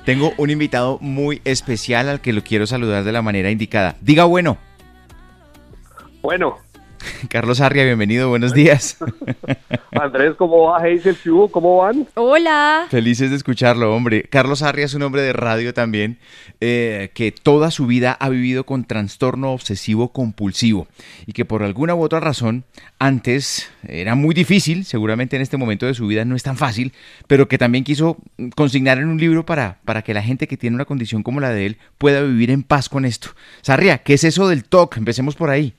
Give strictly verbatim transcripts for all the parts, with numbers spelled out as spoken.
Tengo un invitado muy especial al que lo quiero saludar de la manera indicada. Diga bueno. Bueno. Carlos Arria, bienvenido, buenos días. Andrés, ¿cómo va? Hazel, ¿cómo van? Hola. Felices de escucharlo, hombre. Carlos Arria es un hombre de radio también, eh, que toda su vida ha vivido con trastorno obsesivo compulsivo y que por alguna u otra razón antes era muy difícil, seguramente en este momento de su vida no es tan fácil, pero que también quiso consignar en un libro para, para que la gente que tiene una condición como la de él pueda vivir en paz con esto. Sarria, ¿qué es eso del T O C? Empecemos por ahí.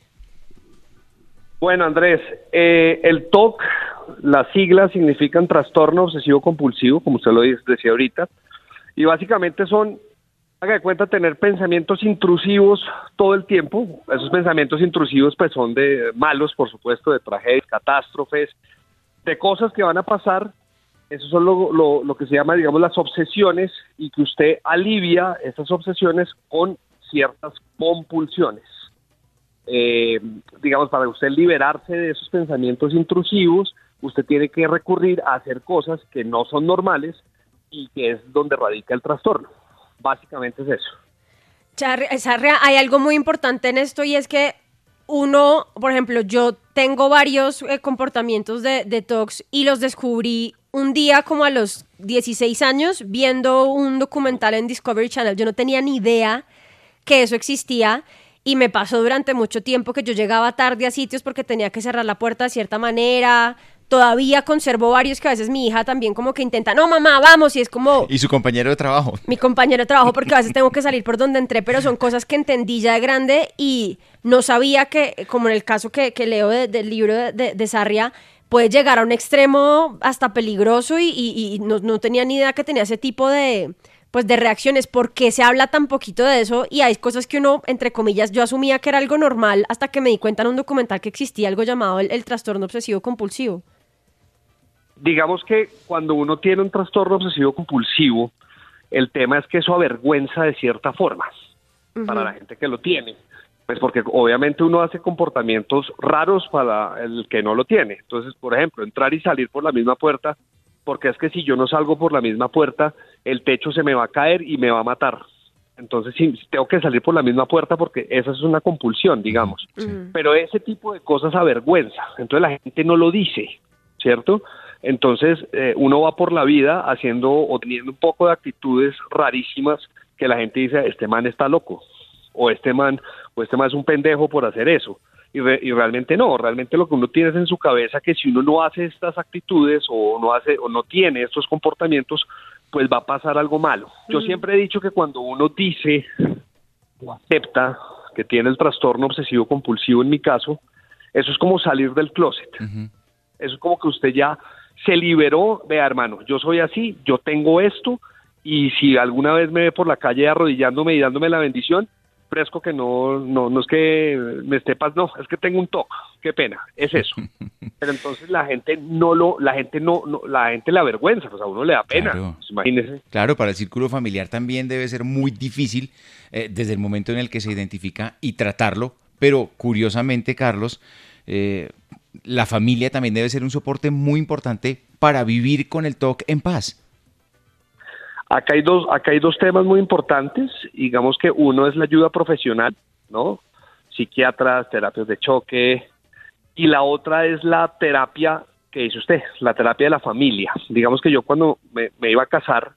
Bueno, Andrés, eh, el T O C, las siglas significan trastorno obsesivo compulsivo, como usted lo decía ahorita, y básicamente son, haga de cuenta, tener pensamientos intrusivos todo el tiempo. Esos pensamientos intrusivos pues son de malos, por supuesto, de tragedias, catástrofes, de cosas que van a pasar. Eso son lo, lo, lo que se llama, digamos, las obsesiones, y que usted alivia esas obsesiones con ciertas compulsiones. Eh, digamos, para usted liberarse de esos pensamientos intrusivos, usted tiene que recurrir a hacer cosas que no son normales y que es donde radica el trastorno. Básicamente es eso. Sarria, hay algo muy importante en esto, y es que uno, por ejemplo, yo tengo varios eh, comportamientos de, de T O C y los descubrí un día como a los dieciséis años viendo un documental en Discovery Channel. Yo no tenía ni idea que eso existía. Y me pasó durante mucho tiempo que yo llegaba tarde a sitios porque tenía que cerrar la puerta de cierta manera. Todavía conservo varios que a veces mi hija también como que intenta, no mamá, vamos, y es como... Y su compañero de trabajo. Mi compañero de trabajo, porque a veces tengo que salir por donde entré, pero son cosas que entendí ya de grande y no sabía que, como en el caso que, que leo de, del libro de, de, de Sarria, puede llegar a un extremo hasta peligroso y, y, y no, no tenía ni idea que tenía ese tipo de... pues de reacciones. ¿Por qué se habla tan poquito de eso? Y hay cosas que uno, entre comillas, yo asumía que era algo normal hasta que me di cuenta en un documental que existía algo llamado el, el trastorno obsesivo compulsivo. Digamos que cuando uno tiene un trastorno obsesivo compulsivo, el tema es que eso avergüenza de cierta forma uh-huh. para la gente que lo tiene. Pues porque obviamente uno hace comportamientos raros para el que no lo tiene. Entonces, por ejemplo, entrar y salir por la misma puerta, porque es que si yo no salgo por la misma puerta, el techo se me va a caer y me va a matar. Entonces sí, tengo que salir por la misma puerta porque esa es una compulsión, digamos. Sí. Pero ese tipo de cosas avergüenza, entonces la gente no lo dice, ¿cierto? Entonces eh, uno va por la vida haciendo o teniendo un poco de actitudes rarísimas que la gente dice, este man está loco, o este man, o este man es un pendejo por hacer eso. Y, re, y realmente no, realmente lo que uno tiene es en su cabeza que si uno no hace estas actitudes o no hace o no tiene estos comportamientos, pues va a pasar algo malo. Yo mm. siempre he dicho que cuando uno dice o acepta que tiene el trastorno obsesivo compulsivo, en mi caso, eso es como salir del closet. Uh-huh. Eso es como que usted ya se liberó, vea hermano, yo soy así, yo tengo esto, y si alguna vez me ve por la calle arrodillándome y dándome la bendición, fresco que no, no, no es que me esté pas, no, es que tengo un toque, qué pena, es eso. Pero entonces la gente no lo, la gente no, no la gente le avergüenza, pues a uno le da pena, claro. Pues imagínese. Claro, para el círculo familiar también debe ser muy difícil eh, desde el momento en el que se identifica y tratarlo, pero curiosamente, Carlos, eh, la familia también debe ser un soporte muy importante para vivir con el T O C en paz. Acá hay dos, acá hay dos temas muy importantes. Digamos que uno es la ayuda profesional, ¿no? Psiquiatras, terapias de choque, y la otra es la terapia que dice usted, la terapia de la familia. Digamos que yo cuando me, me iba a casar,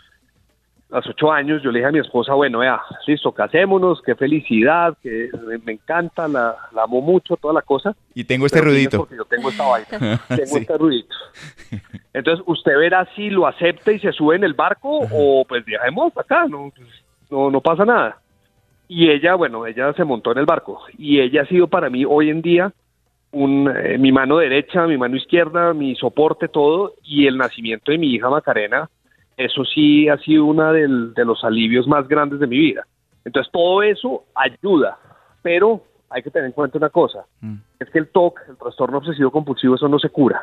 a los ocho años, yo le dije a mi esposa, bueno, ya, listo, casémonos, qué felicidad, que me, me encanta, la, la amo mucho, toda la cosa. Y tengo este ruidito. Porque yo tengo esta vaina, tengo sí. este ruidito. Entonces, usted verá si lo acepta y se sube en el barco, uh-huh. o pues viajemos acá, no, pues, no, no pasa nada. Y ella, bueno, ella se montó en el barco, y ella ha sido para mí hoy en día un, eh, mi mano derecha, mi mano izquierda, mi soporte, todo, y el nacimiento de mi hija Macarena, eso sí ha sido uno de los alivios más grandes de mi vida. Entonces todo eso ayuda, pero hay que tener en cuenta una cosa, mm. es que el T O C, el trastorno obsesivo compulsivo, eso no se cura.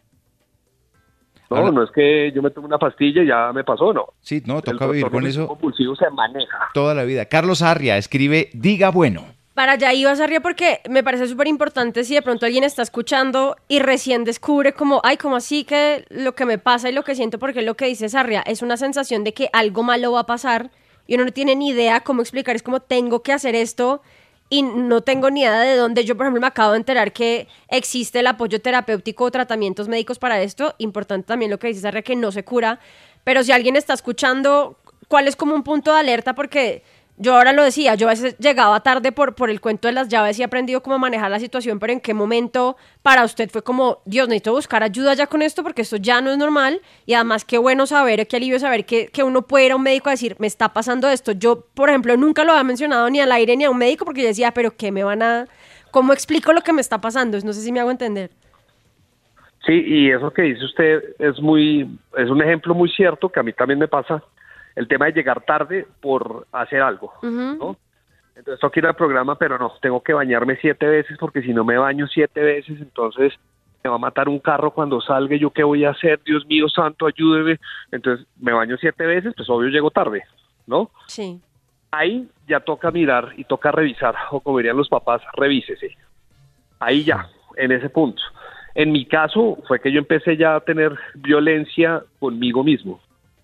No, Ahora, no es que yo me tomo una pastilla y ya me pasó, no. Sí, no, toca vivir con eso. El trastorno obsesivo compulsivo se maneja. Toda la vida. Carlos Arria escribe, diga bueno. Para allá iba, Sarria, porque me parece súper importante si de pronto alguien está escuchando y recién descubre como, ay, como así que lo que me pasa y lo que siento, porque lo que dice Sarria es una sensación de que algo malo va a pasar y uno no tiene ni idea cómo explicar, es como tengo que hacer esto y no tengo ni idea de dónde. Yo, por ejemplo, me acabo de enterar que existe el apoyo terapéutico o tratamientos médicos para esto. Importante también lo que dice Sarria, que no se cura, pero si alguien está escuchando, ¿cuál es como un punto de alerta? Porque yo ahora lo decía, yo a veces llegaba tarde por, por el cuento de las llaves y he aprendido cómo manejar la situación, pero ¿en qué momento para usted fue como, Dios, necesito buscar ayuda ya con esto porque esto ya no es normal? Y además, qué bueno saber, qué alivio saber que, que uno puede ir a un médico a decir, me está pasando esto. Yo, por ejemplo, nunca lo había mencionado ni al aire ni a un médico porque yo decía, pero ¿qué me van a...? ¿Cómo explico lo que me está pasando? No sé si me hago entender. Sí, y eso que dice usted es muy, es un ejemplo muy cierto que a mí también me pasa. El tema de llegar tarde por hacer algo, uh-huh. ¿no? Entonces tengo que ir al programa, pero no, tengo que bañarme siete veces porque si no me baño siete veces, entonces me va a matar un carro cuando salga. ¿Yo qué voy a hacer? Dios mío santo, ayúdeme. Entonces me baño siete veces, pues obvio llego tarde, ¿no? Sí. Ahí ya toca mirar y toca revisar, o como dirían los papás, revísese. Ahí ya, en ese punto. En mi caso fue que yo empecé ya a tener violencia conmigo mismo.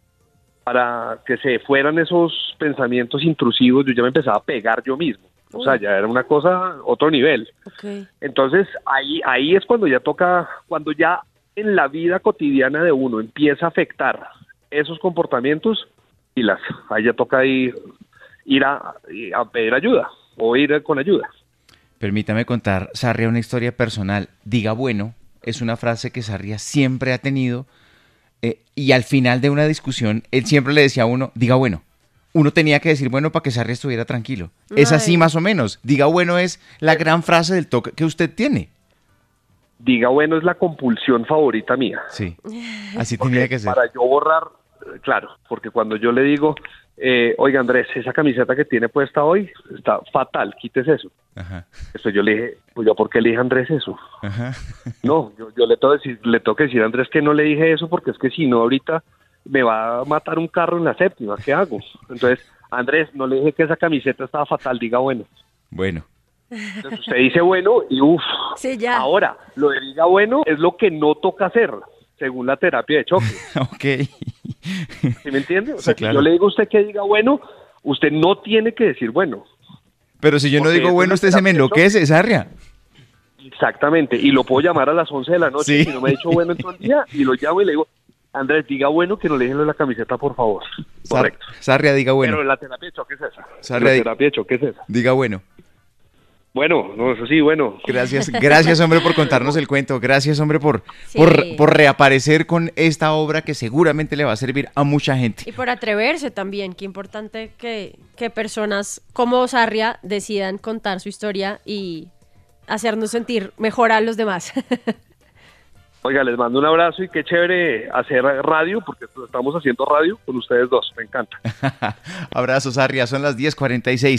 Para que se fueran esos pensamientos intrusivos, yo ya me empezaba a pegar yo mismo. O sea, ya era una cosa, otro nivel. Okay. Entonces, ahí, ahí es cuando ya toca, cuando ya en la vida cotidiana de uno empieza a afectar esos comportamientos, y las, ahí ya toca ir, ir a, a pedir ayuda, o ir con ayuda. Permítame contar, Sarria, una historia personal. Diga bueno, es una frase que Sarria siempre ha tenido. Eh, y al final de una discusión, él siempre le decía a uno, diga bueno. Uno tenía que decir bueno para que Sarria estuviera tranquilo. Ay. Es así más o menos. Diga bueno es la gran frase del toque que usted tiene. Diga bueno es la compulsión favorita mía. Sí, así porque tenía que ser. Para yo borrar, claro, porque cuando yo le digo, eh, oiga Andrés, esa camiseta que tiene puesta hoy está fatal, quítese eso. Ajá. Eso yo le dije, pues yo, ¿por qué le dije a Andrés eso? Ajá. No, yo, yo le, tengo decir, le tengo que decir a Andrés que no le dije eso porque es que si no ahorita me va a matar un carro en la séptima, ¿qué hago? Entonces, Andrés, no le dije que esa camiseta estaba fatal, diga bueno. Bueno. Entonces usted dice bueno y uff. Sí, ya. Ahora, lo de diga bueno es lo que no toca hacer, según la terapia de choque. Ok. ¿Sí me entiende? O sí, sea, claro. Si yo le digo a usted que diga bueno, usted no tiene que decir bueno. Pero si yo no digo bueno, usted se me enloquece, Sarria. Exactamente, y lo puedo llamar a las once de la noche, sí. Si no me ha dicho bueno en todo el día, y lo llamo y le digo, Andrés, diga bueno que no le dejen lo de la camiseta, por favor. Sar- Correcto. Sarria, diga bueno. Pero la terapia de choque es esa. Sarria, la terapia de choque es esa. Diga bueno. Bueno, no, eso sí, bueno. Gracias, gracias hombre por contarnos el cuento, gracias hombre por, sí. por, por reaparecer con esta obra que seguramente le va a servir a mucha gente. Y por atreverse también, qué importante que, que personas como Sarria decidan contar su historia y hacernos sentir mejor a los demás. Oiga, les mando un abrazo y qué chévere hacer radio, porque estamos haciendo radio con ustedes dos, me encanta. Abrazo, Sarria, son las diez cuarenta y seis.